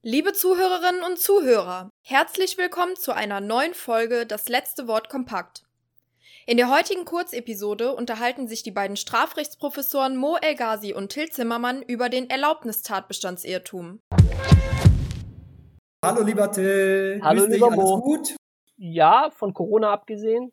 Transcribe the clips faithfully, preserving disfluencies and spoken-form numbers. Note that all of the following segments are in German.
Liebe Zuhörerinnen und Zuhörer, herzlich willkommen zu einer neuen Folge Das letzte Wort kompakt. In der heutigen Kurzepisode unterhalten sich die beiden Strafrechtsprofessoren Mo El-Ghazi und Till Zimmermann über den Erlaubnistatbestandsirrtum. Hallo lieber Till, Hallo grüß dich, lieber alles Mo. gut? Ja, von Corona abgesehen.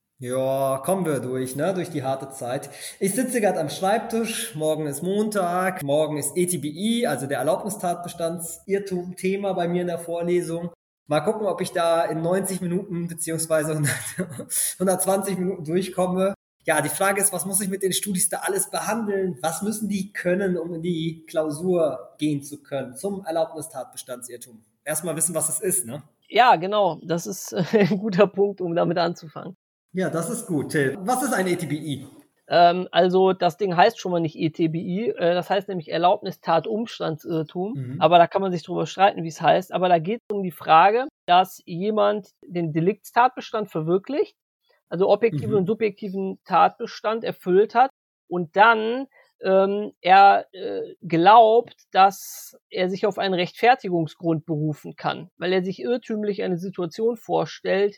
Ja, kommen wir durch, ne, durch die harte Zeit. Ich sitze gerade am Schreibtisch, morgen ist Montag, morgen ist E T B I, also der Erlaubnistatbestandsirrtum, Thema bei mir in der Vorlesung. Mal gucken, ob ich da in neunzig Minuten beziehungsweise hundertzwanzig Minuten durchkomme. Ja, die Frage ist, was muss ich mit den Studis da alles behandeln? Was müssen die können, um in die Klausur gehen zu können zum Erlaubnistatbestandsirrtum? Erstmal wissen, was es ist, ne? Ja, genau. Das ist ein guter Punkt, um damit anzufangen. Ja, das ist gut, Till. Was ist ein E T B I? Ähm, also das Ding heißt schon mal nicht E T B I, äh, das heißt nämlich Erlaubnistatumstandsirrtum, mhm. aber da kann man sich drüber streiten, wie es heißt. Aber da geht es um die Frage, dass jemand den Deliktstatbestand verwirklicht, also objektiven mhm. und subjektiven Tatbestand erfüllt hat und dann ähm, er äh, glaubt, dass er sich auf einen Rechtfertigungsgrund berufen kann, weil er sich irrtümlich eine Situation vorstellt,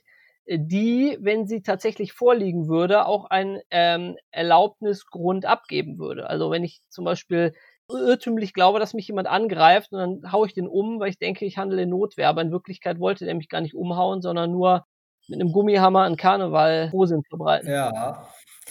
die, wenn sie tatsächlich vorliegen würde, auch einen ähm, Erlaubnisgrund abgeben würde. Also wenn ich zum Beispiel irrtümlich glaube, dass mich jemand angreift und dann haue ich den um, weil ich denke, ich handle in Notwehr, aber in Wirklichkeit wollte der mich gar nicht umhauen, sondern nur mit einem Gummihammer an Karneval Frohsinn verbreiten. Ja,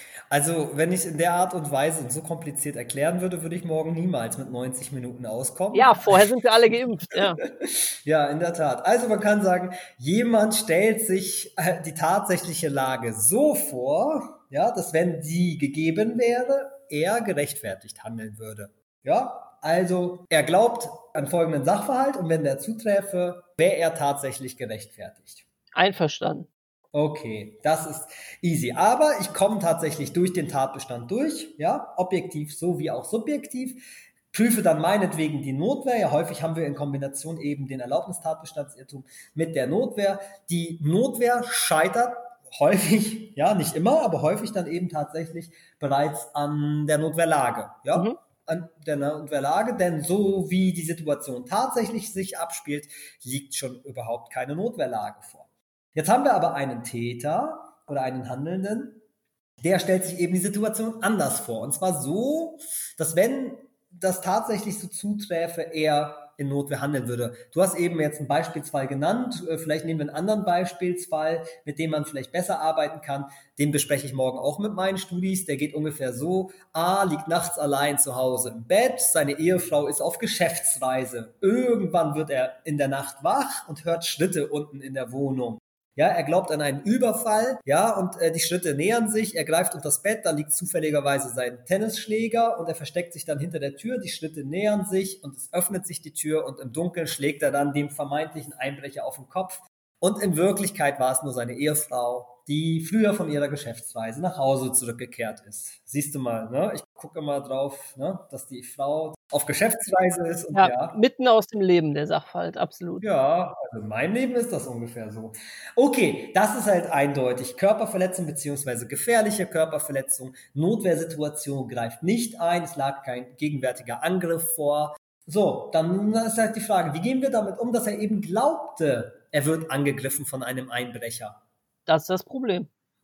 also wenn ich in der Art und Weise und so kompliziert erklären würde, würde ich morgen niemals mit neunzig Minuten auskommen. Ja, vorher sind wir alle geimpft. Ja, ja, in der Tat. Also man kann sagen, jemand stellt sich die tatsächliche Lage so vor, ja, dass wenn die gegeben wäre, er gerechtfertigt handeln würde. Ja, also er glaubt an folgenden Sachverhalt und wenn der zuträfe, wäre er tatsächlich gerechtfertigt. Einverstanden. Okay, das ist easy. Aber ich komme tatsächlich durch den Tatbestand durch, ja, objektiv sowie auch subjektiv, prüfe dann meinetwegen die Notwehr. Ja, häufig haben wir in Kombination eben den Erlaubnistatbestandsirrtum mit der Notwehr. Die Notwehr scheitert häufig, ja, nicht immer, aber häufig dann eben tatsächlich bereits an der Notwehrlage, ja. Mhm. An der Notwehrlage, denn so wie die Situation tatsächlich sich abspielt, liegt schon überhaupt keine Notwehrlage vor. Jetzt haben wir aber einen Täter oder einen Handelnden, der stellt sich eben die Situation anders vor. Und zwar so, dass wenn das tatsächlich so zuträfe, er in Notwehr handeln würde. Du hast eben jetzt einen Beispielsfall genannt. Vielleicht nehmen wir einen anderen Beispielsfall, mit dem man vielleicht besser arbeiten kann. Den bespreche ich morgen auch mit meinen Studis. Der geht ungefähr so. A liegt nachts allein zu Hause im Bett. Seine Ehefrau ist auf Geschäftsreise. Irgendwann wird er in der Nacht wach und hört Schritte unten in der Wohnung. Ja, er glaubt an einen Überfall, ja, und äh, die Schritte nähern sich, er greift unter das Bett, da liegt zufälligerweise sein Tennisschläger und er versteckt sich dann hinter der Tür, die Schritte nähern sich und es öffnet sich die Tür und im Dunkeln schlägt er dann dem vermeintlichen Einbrecher auf den Kopf und in Wirklichkeit war es nur seine Ehefrau, die früher von ihrer Geschäftsreise nach Hause zurückgekehrt ist. Siehst du mal, ne? Ich gucke immer drauf, ne, dass die Frau auf Geschäftsreise ist. Und ja, ja, mitten aus dem Leben der Sachverhalt, absolut. Ja, also in meinem Leben ist das ungefähr so. Okay, das ist halt eindeutig. Körperverletzung beziehungsweise gefährliche Körperverletzung. Notwehrsituation greift nicht ein. Es lag kein gegenwärtiger Angriff vor. So, dann ist halt die Frage, wie gehen wir damit um, dass er eben glaubte, er wird angegriffen von einem Einbrecher? Das ist das Problem.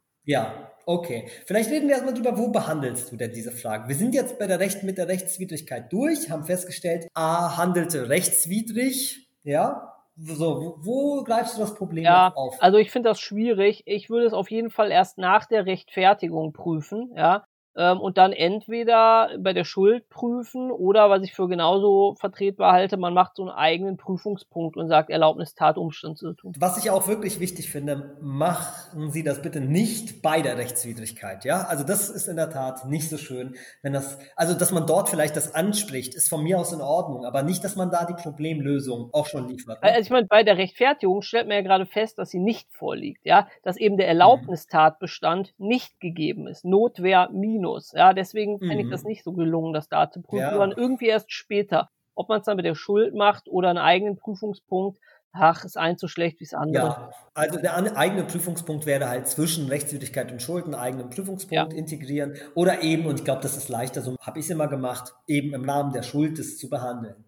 Ja, okay. Vielleicht reden wir erstmal drüber, wo behandelst du denn diese Frage? Wir sind jetzt bei der Recht mit der Rechtswidrigkeit durch, haben festgestellt, A handelte rechtswidrig, ja. So, wo, wo greifst du das Problem ja, jetzt auf? Also ich finde das schwierig. Ich würde es auf jeden Fall erst nach der Rechtfertigung prüfen, ja. Ähm, und dann entweder bei der Schuld prüfen oder, was ich für genauso vertretbar halte, man macht so einen eigenen Prüfungspunkt und sagt Erlaubnistatumstandsirrtum. Was ich auch wirklich wichtig finde, machen Sie das bitte nicht bei der Rechtswidrigkeit, ja? Also das ist in der Tat nicht so schön, wenn das, also dass man dort vielleicht das anspricht, ist von mir aus in Ordnung, aber nicht, dass man da die Problemlösung auch schon liefert. Ne? Also ich meine, bei der Rechtfertigung stellt man ja gerade fest, dass sie nicht vorliegt, ja? Dass eben der Erlaubnistatbestand mhm. nicht gegeben ist. Notwehr minus. Ja, deswegen fände ich das nicht so gelungen, das da zu prüfen, ja. sondern irgendwie erst später. Ob man es dann mit der Schuld macht oder einen eigenen Prüfungspunkt, ach, ist eins so schlecht wie das andere. Ja, also der eigene Prüfungspunkt wäre halt zwischen Rechtswidrigkeit und Schuld einen eigenen Prüfungspunkt ja. integrieren oder eben, und ich glaube, das ist leichter, so habe ich es immer gemacht, eben im Rahmen der Schuld das zu behandeln.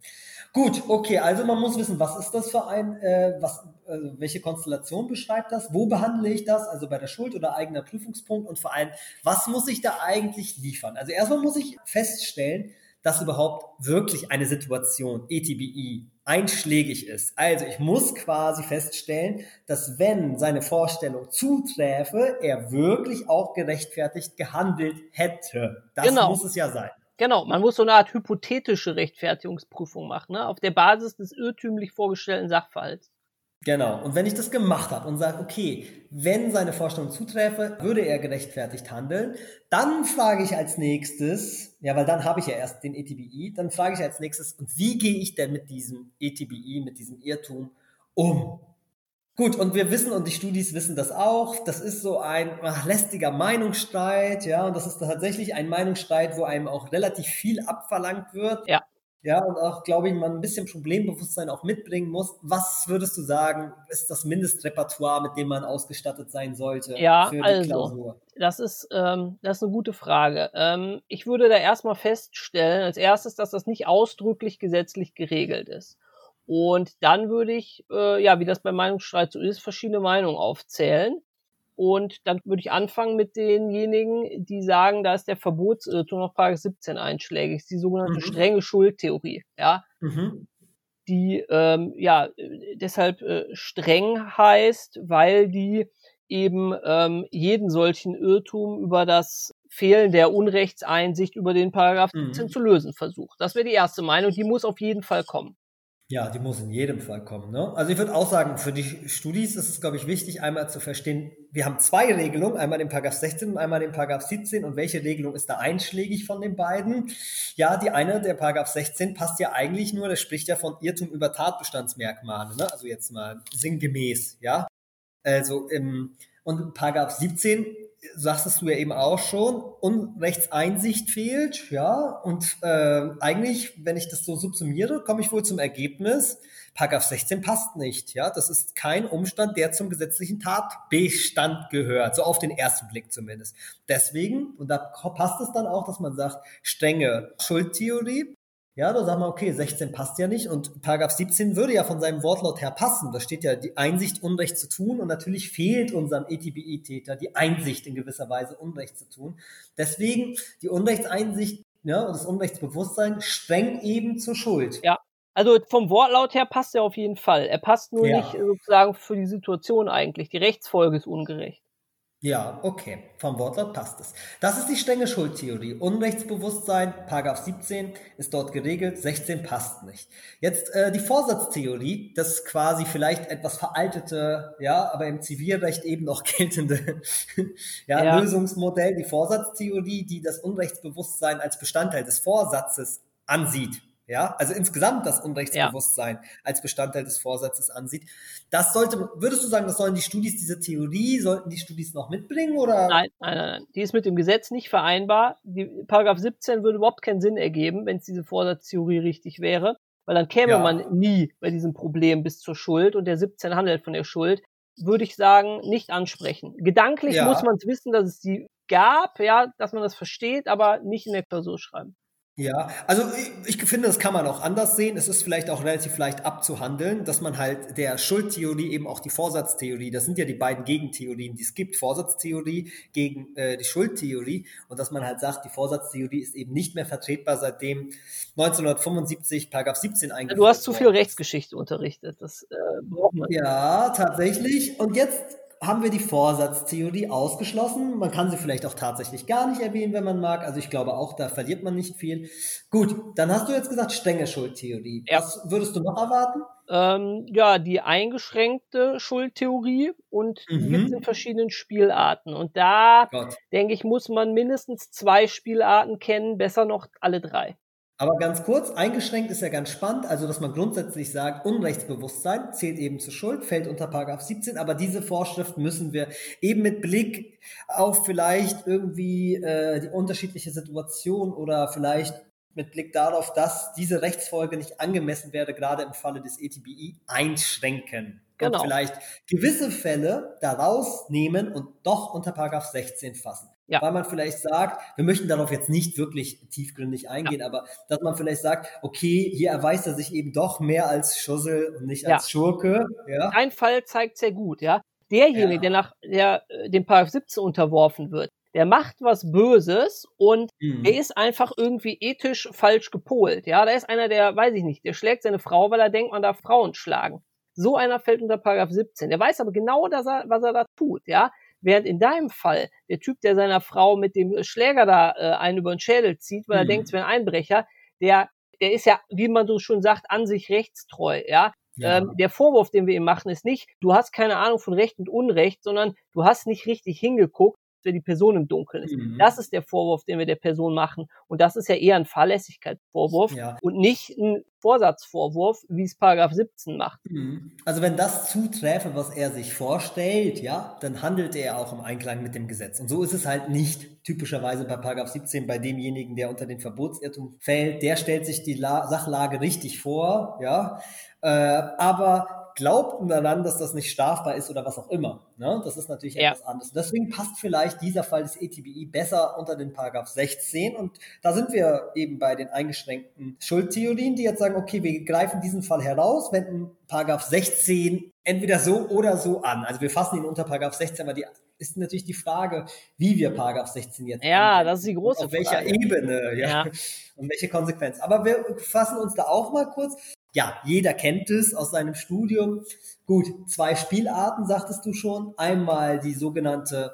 Gut, okay, also man muss wissen, was ist das für ein, äh, was, also welche Konstellation beschreibt das? Wo behandle ich das? Also bei der Schuld oder eigener Prüfungspunkt und vor allem, was muss ich da eigentlich liefern? Also erstmal muss ich feststellen, dass überhaupt wirklich eine Situation, E T B I, einschlägig ist. Also ich muss quasi feststellen, dass wenn seine Vorstellung zuträfe, er wirklich auch gerechtfertigt gehandelt hätte. Das Genau. muss es ja sein. Genau, man muss so eine Art hypothetische Rechtfertigungsprüfung machen, ne? Auf der Basis des irrtümlich vorgestellten Sachverhalts. Genau. Und wenn ich das gemacht habe und sage, okay, wenn seine Vorstellung zuträfe, würde er gerechtfertigt handeln, dann frage ich als nächstes, ja, weil dann habe ich ja erst den E T B I, dann frage ich als nächstes, und wie gehe ich denn mit diesem E T B I, mit diesem Irrtum um? Gut, und wir wissen, und die Studis wissen das auch, das ist so ein ach, lästiger Meinungsstreit, ja, und das ist tatsächlich ein Meinungsstreit, wo einem auch relativ viel abverlangt wird. Ja. Ja, und auch, glaube ich, man ein bisschen Problembewusstsein auch mitbringen muss. Was würdest du sagen, ist das Mindestrepertoire, mit dem man ausgestattet sein sollte Ja, für die also, Klausur? das ist, ähm, das ist eine gute Frage. Ähm, ich würde da erstmal feststellen, als erstes, dass das nicht ausdrücklich gesetzlich geregelt ist. Und dann würde ich, äh, ja, wie das beim Meinungsstreit so ist, verschiedene Meinungen aufzählen. Und dann würde ich anfangen mit denjenigen, die sagen, da ist der Verbotsirrtum nach Paragraph siebzehn einschlägig, ist die sogenannte Mhm. strenge Schuldtheorie, ja. Mhm. Die, ähm, ja, deshalb äh, streng heißt, weil die eben ähm, jeden solchen Irrtum über das Fehlen der Unrechtseinsicht über den Paragraph siebzehn Mhm. zu lösen versucht. Das wäre die erste Meinung, die muss auf jeden Fall kommen. Ja, die muss in jedem Fall kommen. Ne? Also ich würde auch sagen, für die Studis ist es, glaube ich, wichtig, einmal zu verstehen, wir haben zwei Regelungen, einmal den Paragraph sechzehn und einmal den Paragraph siebzehn. Und welche Regelung ist da einschlägig von den beiden? Ja, die eine, der Paragraph sechzehn, passt ja eigentlich nur, das spricht ja von Irrtum über Tatbestandsmerkmale. Ne? Also jetzt mal sinngemäß, ja. Also im, und Paragraph siebzehn, sagtest du ja eben auch schon, Unrechtseinsicht fehlt, ja, und äh, eigentlich, wenn ich das so subsumiere, komme ich wohl zum Ergebnis, Paragraph sechzehn passt nicht, ja, das ist kein Umstand, der zum gesetzlichen Tatbestand gehört, so auf den ersten Blick zumindest. Deswegen, und da passt es dann auch, dass man sagt, strenge Schuldtheorie, ja, da sagt man, okay, sechzehn passt ja nicht und Paragraph siebzehn würde ja von seinem Wortlaut her passen. Da steht ja die Einsicht, Unrecht zu tun und natürlich fehlt unserem E T B I-Täter die Einsicht in gewisser Weise, Unrecht zu tun. Deswegen die Unrechtseinsicht, ja, und das Unrechtsbewusstsein streng eben zur Schuld. Ja, also vom Wortlaut her passt er auf jeden Fall. Er passt nur Ja. nicht sozusagen für die Situation eigentlich. Die Rechtsfolge ist ungerecht. Ja, okay. Vom Wortlaut passt es. Das ist die strenge Schuldtheorie. Unrechtsbewusstsein, Paragraph siebzehn ist dort geregelt, sechzehn passt nicht. Jetzt äh, die Vorsatztheorie, das quasi vielleicht etwas veraltete, ja, aber im Zivilrecht eben noch geltende ja, Ja. Lösungsmodell, die Vorsatztheorie, die das Unrechtsbewusstsein als Bestandteil des Vorsatzes ansieht. Ja, also insgesamt das Unrechtsbewusstsein ja. als Bestandteil des Vorsatzes ansieht. Das sollte, würdest du sagen, das sollen die Studis, diese Theorie, sollten die Studis noch mitbringen, oder? Nein, nein, nein, nein. Die ist mit dem Gesetz nicht vereinbar. Die Paragraph siebzehn würde überhaupt keinen Sinn ergeben, wenn es diese Vorsatztheorie richtig wäre, weil dann käme ja. man nie bei diesem Problem bis zur Schuld und der siebzehn handelt von der Schuld, würde ich sagen, nicht ansprechen. Gedanklich ja. muss man es wissen, dass es die gab, ja, dass man das versteht, aber nicht in der Klausur schreiben. Ja, also ich, ich finde, das kann man auch anders sehen. Es ist vielleicht auch relativ leicht abzuhandeln, dass man halt der Schuldtheorie eben auch die Vorsatztheorie, das sind ja die beiden Gegentheorien, die es gibt, Vorsatztheorie gegen äh, die Schuldtheorie und dass man halt sagt, die Vorsatztheorie ist eben nicht mehr vertretbar, seitdem neunzehnhundertfünfundsiebzig Paragraph siebzehn eingeführt wurde. Du hast zu viel Rechtsgeschichte unterrichtet, das äh, braucht man. Ja, tatsächlich. Und jetzt haben wir die Vorsatztheorie ausgeschlossen. Man kann sie vielleicht auch tatsächlich gar nicht erwähnen, wenn man mag. Also ich glaube auch, da verliert man nicht viel. Gut, dann hast du jetzt gesagt, strenge Schuldtheorie. Ja. Was würdest du noch erwarten? Ähm, ja, die eingeschränkte Schuldtheorie und die mhm. gibt es in verschiedenen Spielarten. Und da, Gott. denke ich, muss man mindestens zwei Spielarten kennen, besser noch alle drei. Aber ganz kurz, eingeschränkt ist ja ganz spannend, also dass man grundsätzlich sagt, Unrechtsbewusstsein zählt eben zur Schuld, fällt unter Paragraph siebzehn, aber diese Vorschrift müssen wir eben mit Blick auf vielleicht irgendwie äh, die unterschiedliche Situation oder vielleicht mit Blick darauf, dass diese Rechtsfolge nicht angemessen werde, gerade im Falle des E T B I, einschränken. Genau. Und vielleicht gewisse Fälle daraus nehmen und doch unter Paragraph sechzehn fassen. Ja. Weil man vielleicht sagt, wir möchten darauf jetzt nicht wirklich tiefgründig eingehen, ja. aber dass man vielleicht sagt, okay, hier erweist er sich eben doch mehr als Schussel und nicht ja. als Schurke. Ja. Dein Fall zeigt sehr gut, ja. Derjenige, ja. der nach der, dem Paragraph siebzehn unterworfen wird, der macht was Böses und mhm. der ist einfach irgendwie ethisch falsch gepolt, ja. Da ist einer, der, weiß ich nicht, der schlägt seine Frau, weil er denkt, man darf Frauen schlagen. So einer fällt unter Paragraph siebzehn. Der weiß aber genau, dass er, was er da tut, ja. Während in deinem Fall der Typ, der seiner Frau mit dem Schläger da äh, einen über den Schädel zieht, weil mhm. er denkt, es wäre ein Einbrecher, der, der ist ja, wie man so schon sagt, an sich rechtstreu, ja. ja. Ähm, der Vorwurf, den wir ihm machen, ist nicht, du hast keine Ahnung von Recht und Unrecht, sondern du hast nicht richtig hingeguckt, wer die Person im Dunkeln ist. Mhm. Das ist der Vorwurf, den wir der Person machen. Und das ist ja eher ein Fahrlässigkeitsvorwurf ja. und nicht ein Vorsatzvorwurf, wie es Paragraph siebzehn macht. Mhm. Also wenn das zuträfe, was er sich vorstellt, ja, dann handelt er auch im Einklang mit dem Gesetz. Und so ist es halt nicht typischerweise bei Paragraph siebzehn bei demjenigen, der unter den Verbotsirrtum fällt. Der stellt sich die La- Sachlage richtig vor, ja, äh, aber glaubt daran, dass das nicht strafbar ist oder was auch immer. Ne? Das ist natürlich ja. etwas anderes. Deswegen passt vielleicht dieser Fall des E T B I besser unter den Paragraph sechzehn. Und da sind wir eben bei den eingeschränkten Schuldtheorien, die jetzt sagen, okay, wir greifen diesen Fall heraus, wenden Paragraph sechzehn entweder so oder so an. Also wir fassen ihn unter Paragraph sechzehn, aber die ist natürlich die Frage, wie wir Paragraph sechzehn jetzt Ja, anwenden. Das ist die große auf welcher Frage. Ebene, ja. ja. Und welche Konsequenz. Aber wir fassen uns da auch mal kurz. Ja, jeder kennt es aus seinem Studium. Gut, zwei Spielarten, sagtest du schon. Einmal die sogenannte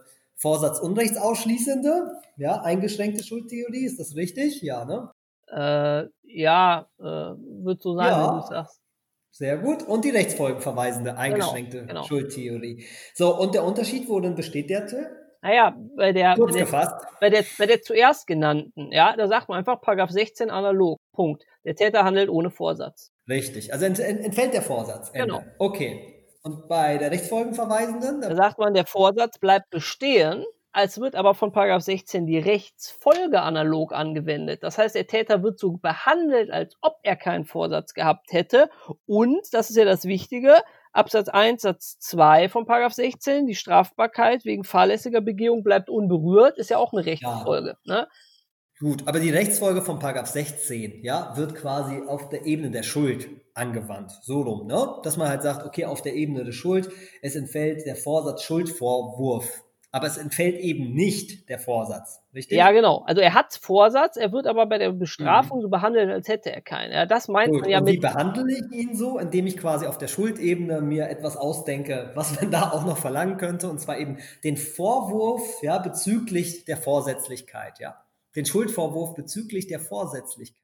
Vorsatz-Unrechtsausschließende, ja, eingeschränkte Schuldtheorie, ist das richtig? Ja, ne? Äh, ja, äh, wird so sein, ja, wenn du es sagst. Sehr gut. Und die rechtsfolgenverweisende, eingeschränkte genau, genau. Schuldtheorie. So, und der Unterschied, worin besteht der, Till? Naja, bei der, Kurz bei der, gefasst. Bei der, bei der zuerst genannten, ja, da sagt man einfach Paragraph sechzehn analog, Punkt. Der Täter handelt ohne Vorsatz. Richtig, also ent, ent, entfällt der Vorsatz. Ende. Genau. Okay. Und bei der rechtsfolgenverweisenden? Da sagt man, der Vorsatz bleibt bestehen, als wird aber von Paragraph sechzehn die Rechtsfolge analog angewendet. Das heißt, der Täter wird so behandelt, als ob er keinen Vorsatz gehabt hätte. Und, das ist ja das Wichtige, Absatz eins, Satz zwei von Paragraph sechzehn, die Strafbarkeit wegen fahrlässiger Begehung bleibt unberührt, ist ja auch eine Rechtsfolge. Ja. Ne? Gut, aber die Rechtsfolge von Paragraph sechzehn, ja, wird quasi auf der Ebene der Schuld angewandt. So rum, ne? Dass man halt sagt, okay, auf der Ebene der Schuld, es entfällt der Vorsatz Schuldvorwurf. Aber es entfällt eben nicht der Vorsatz, richtig? Ja, genau. Also er hat Vorsatz, er wird aber bei der Bestrafung mhm. so behandelt, als hätte er keinen. Ja, das meint Gut, man ja und mit. Wie behandle ich ihn so? Indem ich quasi auf der Schuldebene mir etwas ausdenke, was man da auch noch verlangen könnte, und zwar eben den Vorwurf, ja, bezüglich der Vorsätzlichkeit, ja. Den Schuldvorwurf bezüglich der Vorsätzlichkeit.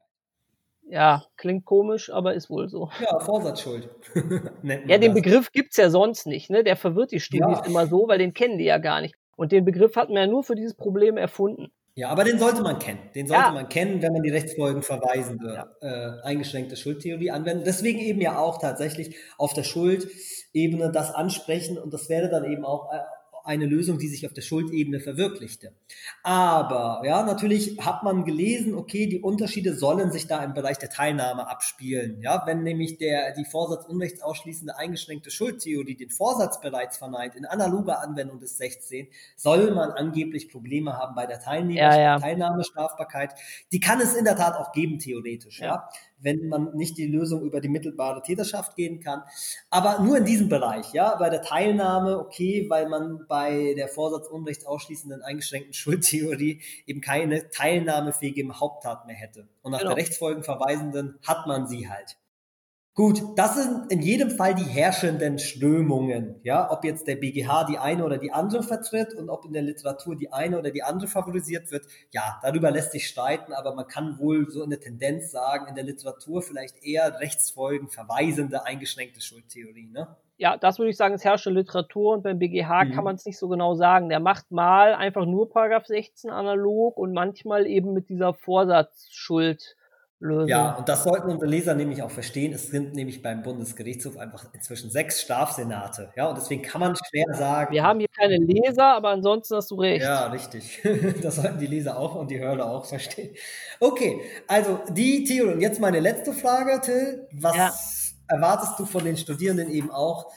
Ja, klingt komisch, aber ist wohl so. Ja, Vorsatzschuld. Nennt man ja, den das. Begriff gibt's ja sonst nicht, ne? Der verwirrt die Studis ja. immer so, weil den kennen die ja gar nicht. Und den Begriff hat man ja nur für dieses Problem erfunden. Ja, aber den sollte man kennen. Den sollte ja. man kennen, wenn man die rechtsfolgenverweisende ja. äh, eingeschränkte Schuldtheorie anwendet. Deswegen eben ja auch tatsächlich auf der Schuldebene das ansprechen, und das wäre dann eben auch äh, eine Lösung, die sich auf der Schuldebene verwirklichte. Aber, ja, natürlich hat man gelesen, okay, die Unterschiede sollen sich da im Bereich der Teilnahme abspielen. Ja, wenn nämlich der, die Vorsatz-unrechtsausschließende eingeschränkte Schuldtheorie den Vorsatz bereits verneint, in analoger Anwendung des sechzehn, soll man angeblich Probleme haben bei der Teilnehmer- ja, ja. Teilnahmestrafbarkeit. Die kann es in der Tat auch geben, theoretisch, ja. ja. wenn man nicht die Lösung über die mittelbare Täterschaft gehen kann. Aber nur in diesem Bereich, ja, bei der Teilnahme, okay, weil man bei der vorsatzunrechtsausschließenden eingeschränkten Schuldtheorie eben keine teilnahmefähige Haupttat mehr hätte. Und nach genau. der rechtsfolgenverweisenden hat man sie halt. Gut, das sind in jedem Fall die herrschenden Strömungen, ja, ob jetzt der B G H die eine oder die andere vertritt und ob in der Literatur die eine oder die andere favorisiert wird, ja, darüber lässt sich streiten, aber man kann wohl so in der Tendenz sagen, in der Literatur vielleicht eher rechtsfolgenverweisende eingeschränkte Schuldtheorie, ne? Ja, das würde ich sagen, ist herrschende Literatur, und beim B G H mhm. kann man es nicht so genau sagen. Der macht mal einfach nur Paragraph sechzehn analog und manchmal eben mit dieser Vorsatzschuld. Lösung. Ja, und das sollten unsere Leser nämlich auch verstehen. Es sind nämlich beim Bundesgerichtshof einfach inzwischen sechs Strafsenate. Ja, und deswegen kann man schwer sagen. Wir haben hier keine Leser, aber ansonsten hast du recht. Ja, richtig. Das sollten die Leser auch und die Hörer auch verstehen. Okay, also die Theorie. Und jetzt meine letzte Frage, Till. Was ja. erwartest du von den Studierenden eben auch,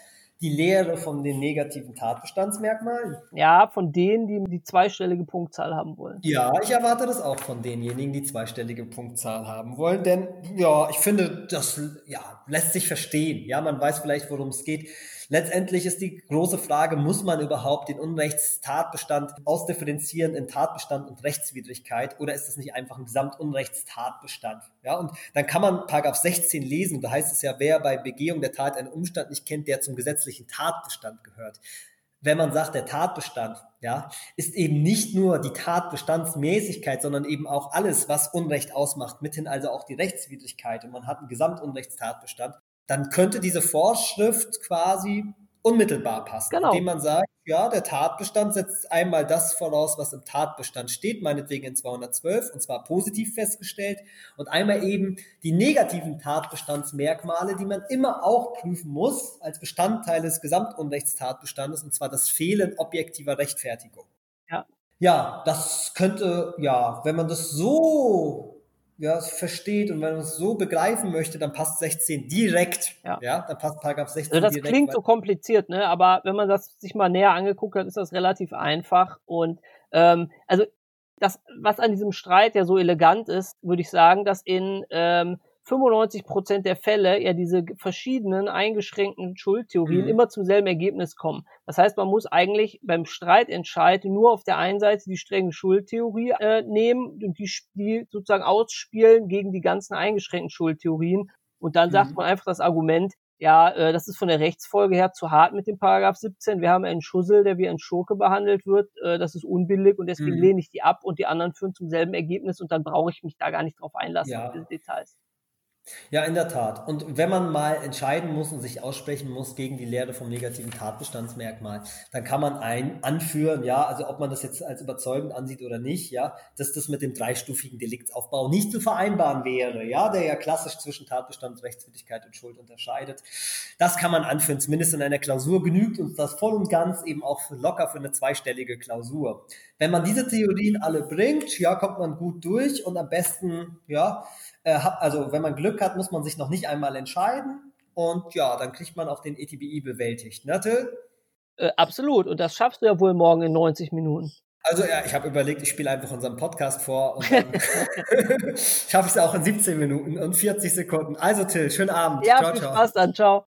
die Lehre von den negativen Tatbestandsmerkmalen? Ja, von denen, die die zweistellige Punktzahl haben wollen. Ja, ich erwarte das auch von denjenigen, die zweistellige Punktzahl haben wollen, denn ja, ich finde, das ja, lässt sich verstehen. Ja, man weiß vielleicht, worum es geht. Letztendlich ist die große Frage, muss man überhaupt den Unrechtstatbestand ausdifferenzieren in Tatbestand und Rechtswidrigkeit oder ist das nicht einfach ein Gesamtunrechtstatbestand? Ja, und dann kann man Paragraph sechzehn lesen, da heißt es ja, wer bei Begehung der Tat einen Umstand nicht kennt, der zum gesetzlichen Tatbestand gehört. Wenn man sagt, der Tatbestand, ja, ist eben nicht nur die Tatbestandsmäßigkeit, sondern eben auch alles, was Unrecht ausmacht, mithin also auch die Rechtswidrigkeit und man hat einen Gesamtunrechtstatbestand, dann könnte diese Vorschrift quasi unmittelbar passen, Genau. indem man sagt, ja, der Tatbestand setzt einmal das voraus, was im Tatbestand steht, meinetwegen in zweihundertzwölf, und zwar positiv festgestellt, und einmal eben die negativen Tatbestandsmerkmale, die man immer auch prüfen muss, als Bestandteil des Gesamtunrechtstatbestandes, und zwar das Fehlen objektiver Rechtfertigung. Ja. Ja, das könnte, ja, wenn man das so ja, versteht und wenn man es so begreifen möchte, dann passt sechzehn direkt. Ja, ja dann passt Paragraph sechzehn also das direkt. Das klingt so kompliziert, ne? Aber wenn man das sich mal näher angeguckt hat, ist das relativ einfach. Und ähm, also das, was an diesem Streit ja so elegant ist, würde ich sagen, dass in ähm, fünfundneunzig Prozent der Fälle ja diese verschiedenen eingeschränkten Schuldtheorien mhm. immer zum selben Ergebnis kommen. Das heißt, man muss eigentlich beim Streitentscheid nur auf der einen Seite die strenge Schuldtheorie äh, nehmen und die, die sozusagen ausspielen gegen die ganzen eingeschränkten Schuldtheorien. Und dann mhm. sagt man einfach das Argument, ja, äh, das ist von der Rechtsfolge her zu hart mit dem Paragraph siebzehn. Wir haben einen Schussel, der wie ein Schurke behandelt wird. Äh, das ist unbillig und deswegen mhm. lehne ich die ab und die anderen führen zum selben Ergebnis und dann brauche ich mich da gar nicht drauf einlassen, ja. auf diese Details. Ja, in der Tat. Und wenn man mal entscheiden muss und sich aussprechen muss gegen die Lehre vom negativen Tatbestandsmerkmal, dann kann man ein anführen, ja, also ob man das jetzt als überzeugend ansieht oder nicht, ja, dass das mit dem dreistufigen Deliktsaufbau nicht zu vereinbaren wäre, ja, der ja klassisch zwischen Tatbestand, Rechtswidrigkeit und Schuld unterscheidet. Das kann man anführen, zumindest in einer Klausur genügt uns das voll und ganz eben auch für locker für eine zweistellige Klausur. Wenn man diese Theorien alle bringt, ja, kommt man gut durch und am besten, ja, also wenn man Glück hat, muss man sich noch nicht einmal entscheiden und ja, dann kriegt man auch den E T B I bewältigt, ne Till? Äh, absolut, und das schaffst du ja wohl morgen in neunzig Minuten. Also ja, ich habe überlegt, ich spiele einfach unseren Podcast vor und dann schaffe ich es auch in siebzehn Minuten und vierzig Sekunden. Also Till, schönen Abend. Ja, ciao, viel ciao. Spaß dann, ciao.